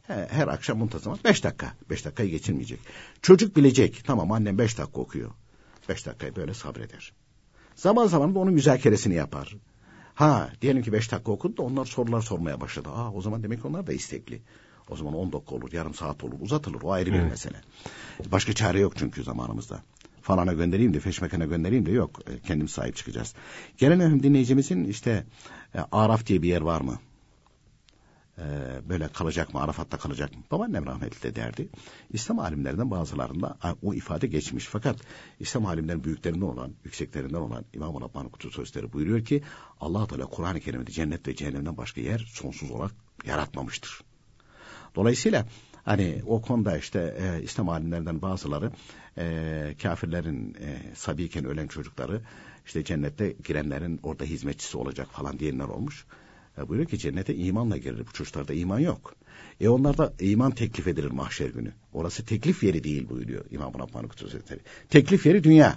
He, her akşam muntazam beş dakika. Beş dakikayı geçirmeyecek. Çocuk bilecek. Tamam, annem beş dakika okuyor. Beş dakikayı böyle sabreder. Zaman zaman da onun müzakeresini yapar. Ha, diyelim ki beş dakika okudu da onlar sorular sormaya başladı. Aa, o zaman demek ki onlar da istekli. O zaman on dakika olur, yarım saat olur, uzatılır. O ayrı bir evet. mesele. Başka çare yok çünkü zamanımızda. Falana göndereyim de, feşmekene göndereyim de yok. Kendimiz sahip çıkacağız. Gelen öhüm dinleyicimizin işte Araf diye bir yer var mı? Ee, böyle kalacak mı? Arafat'ta kalacak mı? Babaannem rahmetli de derdi. İslam alimlerinden bazılarında o ifade geçmiş. Fakat İslam alimlerin büyüklerinden olan, yükseklerinden olan İmam-ı Rabbani Kutsu Sözleri buyuruyor ki Allah-u Teala Kur'an-ı Kerim'de cennet ve cehennemden başka yer sonsuz olarak yaratmamıştır. Dolayısıyla hani o konuda işte e, İslam alimlerinden bazıları e, kafirlerin e, sabiyken ölen çocukları işte cennette girenlerin orada hizmetçisi olacak falan diyenler olmuş. E, buyuruyor ki cennete imanla girir. Bu çocuklarda iman yok. E onlarda iman teklif edilir mahşer günü. Orası teklif yeri değil buyuruyor İmam-ı Rabbani Kutsu Sözleri. Teklif yeri dünya.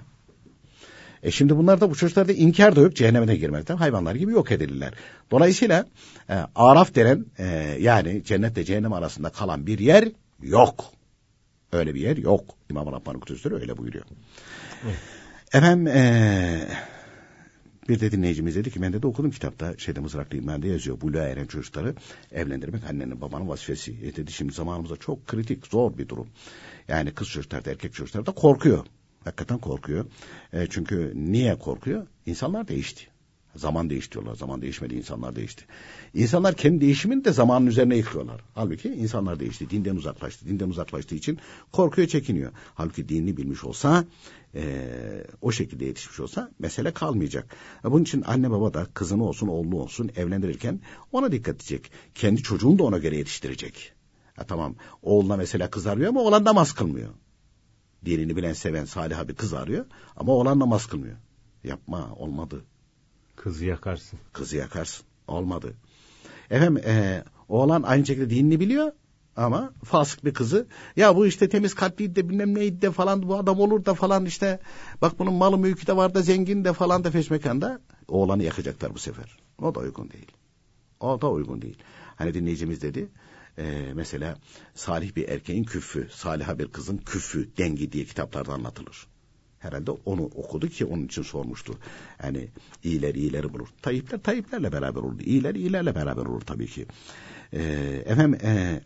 E şimdi bunlar da bu çocuklarda inkar da yok, cehenneme de girmekten hayvanlar gibi yok edilirler. Dolayısıyla e, Araf denen e, yani cennetle cehennem arasında kalan bir yer yok. Öyle bir yer yok. İmam-ı Rabbani Kutsu Sözleri öyle buyuruyor. Evet. Efendim e, bir de dinleyicimiz dedi ki ben de, de okudum kitapta şeyde Mızraklı İman'da yazıyor. Buluğa eren çocukları evlendirmek annenin babanın vazifesi. E dedi şimdi zamanımızda çok kritik, zor bir durum. Yani kız çocuklar da erkek çocuklar da korkuyor. Hakikaten korkuyor. E, çünkü niye korkuyor? İnsanlar değişti. Zaman değişti diyorlar. Zaman değişmedi, insanlar değişti. İnsanlar kendi değişimini de zamanın üzerine yıkıyorlar. Halbuki insanlar değişti. Dinden uzaklaştı. Dinden uzaklaştığı için korkuyor, çekiniyor. Halbuki dinini bilmiş olsa, e, o şekilde yetişmiş olsa mesele kalmayacak. E, bunun için anne baba da kızını olsun, oğlunu olsun evlendirirken ona dikkat edecek. Kendi çocuğunu da ona göre yetiştirecek. E, tamam, oğluna mesela kız arıyor ama oğlan namaz kılmıyor. Dinini bilen, seven, salih bir kız arıyor ama oğlan namaz kılmıyor. Yapma, olmadı. Kızı yakarsın. Kızı yakarsın. Olmadı. Efendim e, oğlan aynı şekilde dinini biliyor ama fasık bir kızı. Ya bu işte temiz kalpliydi de bilmem neydi de falan, bu adam olur da falan işte. Bak bunun malı mülkü de var da zengin de falan da feşmekanda. Oğlanı yakacaklar bu sefer. O da uygun değil. O da uygun değil. Hani dinleyicimiz dedi. E, mesela salih bir erkeğin küffü, saliha bir kızın küffü, dengi diye kitaplarda anlatılır. Herhalde onu okudu ki onun için sormuştu. Yani iyiler iyileri bulur. Tayyipler tayyiplerle beraber olur. İyiler iyilerle beraber olur tabii ki. Ee, efendim e,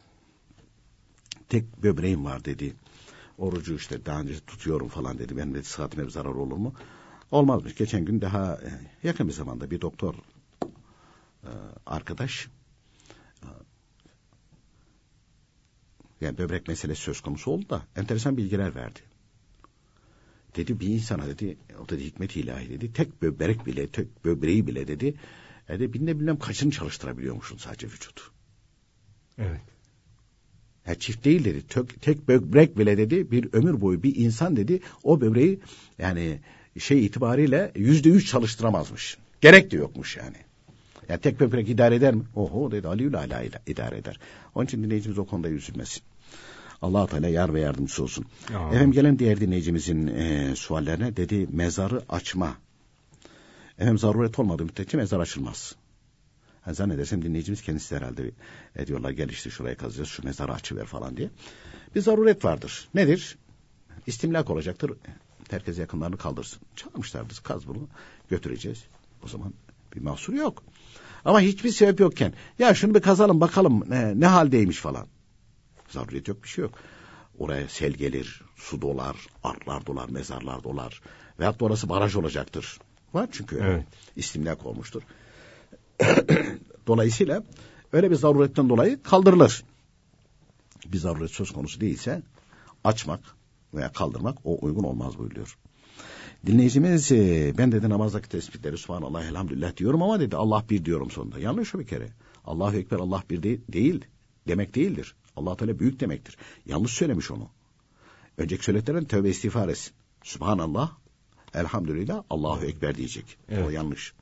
tek böbreğim var dedi. Orucu işte daha önce tutuyorum falan dedi. Benim dedi sıhhatime bir zarar olur mu? Olmazmış. Geçen gün daha yakın bir zamanda bir doktor e, arkadaş yani böbrek meselesi söz konusu oldu da enteresan bilgiler verdi. Dedi bir insana dedi, o dedi hikmet ilahi dedi, tek böbrek bile, tek böbreği bile dedi, dedi bilmem bilmem kaçını çalıştırabiliyormuşsun sadece vücut. Evet. Ya çift değil dedi, tek, tek böbrek bile dedi, bir ömür boyu bir insan dedi, o böbreği yani şey itibariyle yüzde yüz çalıştıramazmış. Gerek de yokmuş yani. Yani tek böbrek idare eder mi? Oho dedi, Aliül Ala idare eder. Onun için dinleyicimiz o konuda üzülmesin. Allah-u Teala yar ve yardımcısı olsun. Ya. Efendim gelen diğer dinleyicimizin e, suallerine dedi mezarı açma. Efendim zaruret olmadığı müddetçe mezar açılmaz. Yani zannedersem dinleyicimiz kendisi herhalde e, diyorlar gel işte şuraya kazacağız şu mezarı açıver falan diye. Bir zaruret vardır. Nedir? İstimlak olacaktır. Herkes yakınlarını kaldırsın. Çalmışlardır, kaz bunu götüreceğiz. O zaman bir mahsur yok. Ama hiçbir sebep yokken ya şunu bir kazalım bakalım ne, ne haldeymiş falan. Zaruret yok, bir şey yok. Oraya sel gelir, su dolar, artlar dolar, mezarlar dolar. Veyahut da orası baraj olacaktır. Var çünkü evet. İstimlak olmuştur. Dolayısıyla öyle bir zaruretten dolayı kaldırılır. Bir zaruret söz konusu değilse açmak veya kaldırmak o uygun olmaz buyuruyor. Dinleyicimiz ben dedi namazdaki tespitleri subhanallah elhamdülillah diyorum ama dedi Allah bir diyorum sonunda. Yanlış o bir kere. Allahu Ekber Allah bir de- değil demek değildir. Allah Teala büyük demektir. Yanlış söylemiş onu. Önceki söylediklerin tövbe istiğfar etsin. Subhanallah, elhamdülillah, Allahu Ekber diyecek. Evet. O yanlış.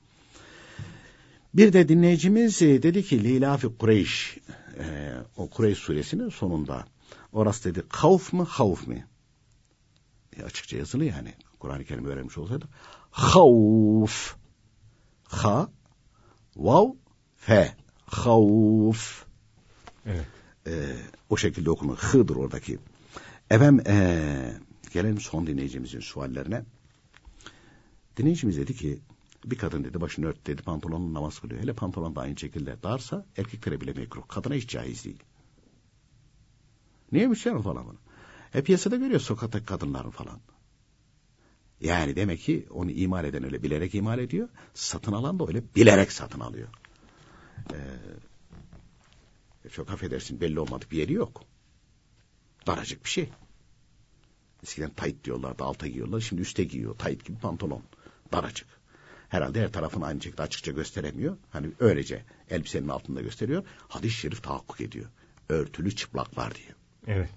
Bir de dinleyicimiz dedi ki Lilafi Kureyş, e, o Kureyş suresinin sonunda. Orası dedi havf mı havf mi? E, açıkça yazılı yani. Kur'an-ı Kerim öğrenmiş olsaydı. Havf. Ha, vav, fe. Havf. Evet. e, o şekilde okunur. H'dır oradaki. Efendim e, gelelim son dinleyicimizin suallerine. Dinleyicimiz dedi ki bir kadın dedi başını ört dedi pantolonla namaz kılıyor. Hele pantolon da aynı şekilde darsa erkeklere bile mekruh. Kadına hiç caiz değil. Niyeymiş yani falan bunu? E piyasada görüyor sokaktaki kadınların falan. Yani demek ki onu imal eden öyle bilerek imal ediyor. Satın alan da öyle bilerek satın alıyor. Ee, çok affedersin belli olmadık bir yeri yok. Daracık bir şey. Eskiden tayt diyorlardı alta giyiyorlar. Şimdi üste giyiyor. Tayt gibi pantolon. Daracık. Herhalde her tarafını aynı şekilde açıkça gösteremiyor. Hani öylece elbisenin altında gösteriyor. Hadis-i şerif tahakkuk ediyor. Örtülü çıplaklar diye. Evet.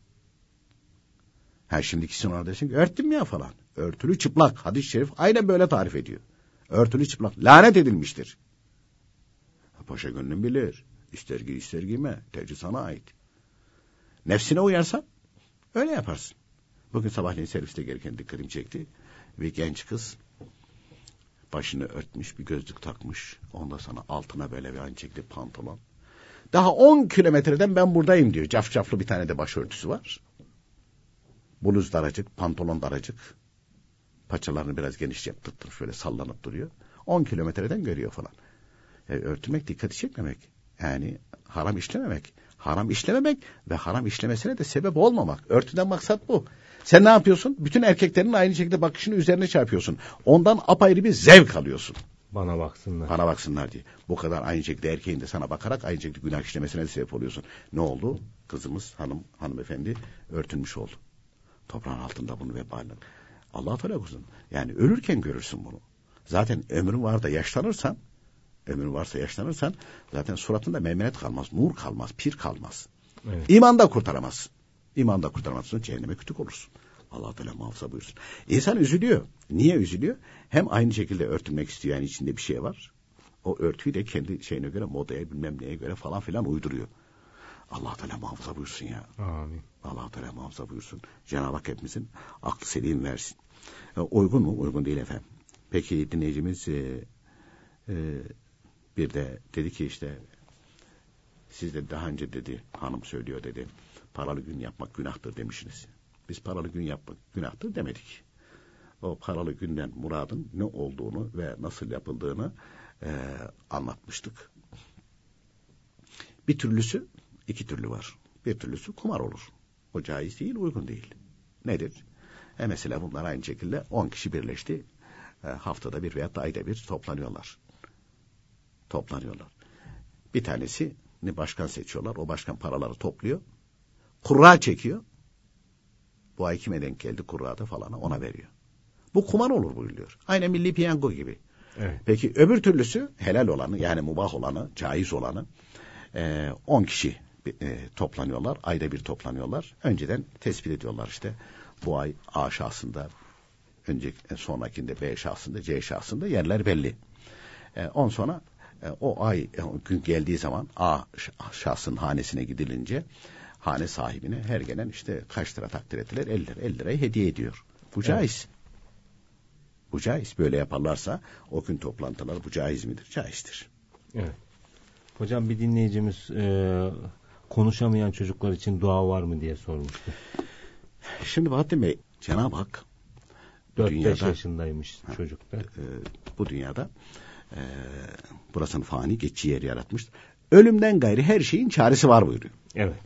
Ha şimdiki sınav desin ki örttüm ya falan. Örtülü çıplak. Hadis-i şerif aynen böyle tarif ediyor. Örtülü çıplak. Lanet edilmiştir. Paşa gönlün bilir. İster giy ister giyme. Tercih sana ait. Nefsine uyarsan öyle yaparsın. Bugün sabahleyin serviste gelirken dikkatimi çekti. Bir genç kız başını örtmüş bir gözlük takmış. Ondan sonra altına böyle bir aynı şekilde pantolon. Daha on kilometreden ben buradayım diyor. Cafcaflı bir tane de başörtüsü var. Bluz daracık, pantolon daracık. Paçalarını biraz geniş yaptırtmış böyle sallanıp duruyor. on kilometreden görüyor falan. E, örtmek dikkati çekmemek. Yani haram işlememek. Haram işlememek ve haram işlemesine de sebep olmamak. Örtüden maksat bu. Sen ne yapıyorsun? Bütün erkeklerin aynı şekilde bakışını üzerine çarpıyorsun. Ondan apayrı bir zevk alıyorsun. Bana baksınlar. Bana baksınlar diye. Bu kadar aynı şekilde erkeğin de sana bakarak aynı şekilde günah işlemesine de sebep oluyorsun. Ne oldu? Kızımız, hanım, hanımefendi örtülmüş oldu. Toprağın altında bunu vebalini. Allah-u Teala korusun. Yani ölürken görürsün bunu. Zaten ömrün var da yaşlanırsan, ömrün varsa yaşlanırsan zaten suratında meymenet kalmaz, nur kalmaz, pir kalmaz. Evet. İman da kurtaramazsın. İman da kurtaramazsın, cehenneme kütük olursun. Allah-u Teala muhafaza buyursun. İnsan üzülüyor. Niye üzülüyor? Hem aynı şekilde örtünmek istiyor, yani içinde bir şey var. O örtüyü de kendi şeyine göre, modaya bilmem neye göre falan filan uyduruyor. Allah-u Teala muhafaza buyursun ya. Amin. Allah-u Teala muhafaza buyursun. Cenab-ı Hak hepimizin aklı selim versin. E, uygun mu? Uygun değil efendim. Peki dinleyicimiz e, e, bir de dedi ki işte siz de daha önce dedi hanım söylüyor dedi paralı gün yapmak günahtır demişsiniz. Biz paralı gün yapmak günahtır demedik. O paralı günden muradın ne olduğunu ve nasıl yapıldığını e, anlatmıştık. Bir türlüsü iki türlü var. Bir türlüsü kumar olur. O caiz değil, uygun değil. Nedir? E mesela bunlar aynı şekilde on kişi birleşti. E, haftada bir veya da ayda bir toplanıyorlar. Toplanıyorlar. Bir tanesini başkan seçiyorlar. O başkan paraları topluyor. Kurra çekiyor. Bu ay kime denk geldi kurrada falan ona veriyor. Bu kumar olur buyuruyor. Aynen milli piyango gibi. Evet. Peki öbür türlüsü helal olanı yani mubah olanı, caiz olanı on kişi e, toplanıyorlar. Ayda bir toplanıyorlar. Önceden tespit ediyorlar işte. Bu ay A şahsında, önceki sonrakinde B şahsında, C şahsında yerler belli. E, on sonra e, o ay o gün geldiği zaman A şahsın hanesine gidilince hane sahibine her gelen işte kaç lira takdir ettiler? elli lira. elli lirayı hediye ediyor. Bu caiz. Evet. Bu caiz. Böyle yaparlarsa o gün toplantılar bu caiz midir? Caizdir. Evet. Hocam bir dinleyicimiz e, konuşamayan çocuklar için dua var mı diye sormuştu. Şimdi Bahattin Bey, Cenab-ı Hak dört beş yaşındaymış ha, çocuk da. E, bu dünyada e, burasını fani geçici yer yaratmış. Ölümden gayri her şeyin çaresi var buyuruyor. Evet.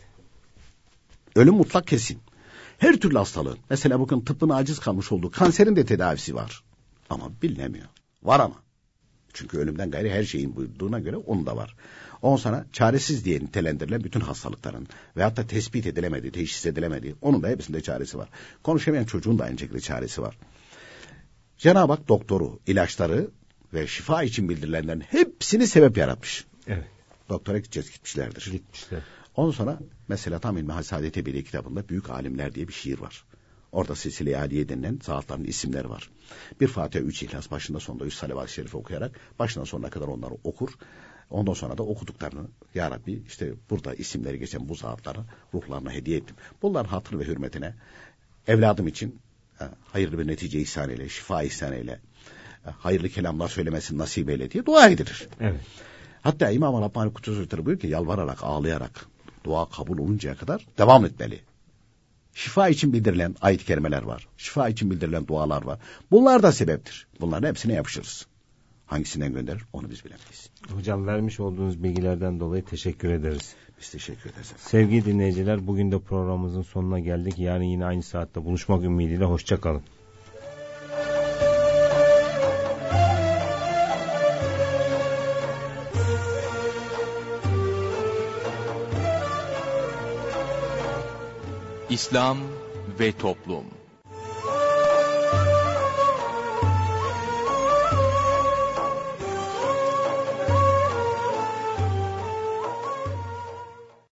Ölüm mutlak kesin. Her türlü hastalığın, mesela bugün tıbbın aciz kalmış olduğu kanserin de tedavisi var. Ama bilinemiyor. Var ama. Çünkü ölümden gayri her şeyin buyurduğuna göre onun da var. Ondan sonra çaresiz diye nitelendirilen bütün hastalıkların veyahut da tespit edilemediği, teşhis edilemediği, onun da hepsinde çaresi var. Konuşamayan çocuğun da aynı şekilde çaresi var. Cenab-ı Hak doktoru, ilaçları ve şifa için bildirilenlerin hepsini sebep yaratmış. Evet. Doktora gideceğiz, gitmişlerdir. Gitmişler. Ondan sonra mesela tam İlmi Hasadeti Biri kitabında Büyük Alimler diye bir şiir var. Orada Silsile-i Aliye denilen zatların isimleri var. Bir Fatiha, üç İhlas, başında sonunda üç salavat-ı şerife okuyarak başından sonuna kadar onları okur. Ondan sonra da okuduklarını ya Rabbi işte burada isimleri geçen bu zatlara ruhlarına hediye ettim. Bunların hatırı ve hürmetine evladım için hayırlı bir netice ihsan eyle, şifa ihsan eyle, hayırlı kelamlar söylemesini nasip eyle diye dua edilir. Evet. Hatta İmam-ı Rabbani Kudüs Hazretleri buyuruyor ki yalvararak, ağlayarak Dua kabul oluncaya kadar devam etmeli. Şifa için bildirilen ayet-i kerimeler var. Şifa için bildirilen dualar var. Bunlar da sebeptir. Bunların hepsine yapışırız. Hangisinden gönderir onu biz bilemeyiz. Hocam vermiş olduğunuz bilgilerden dolayı teşekkür ederiz. Biz teşekkür ederiz. Sevgili dinleyiciler, bugün de programımızın sonuna geldik. Yarın yine aynı saatte buluşmak ümidiyle hoşça kalın. İslam ve Toplum.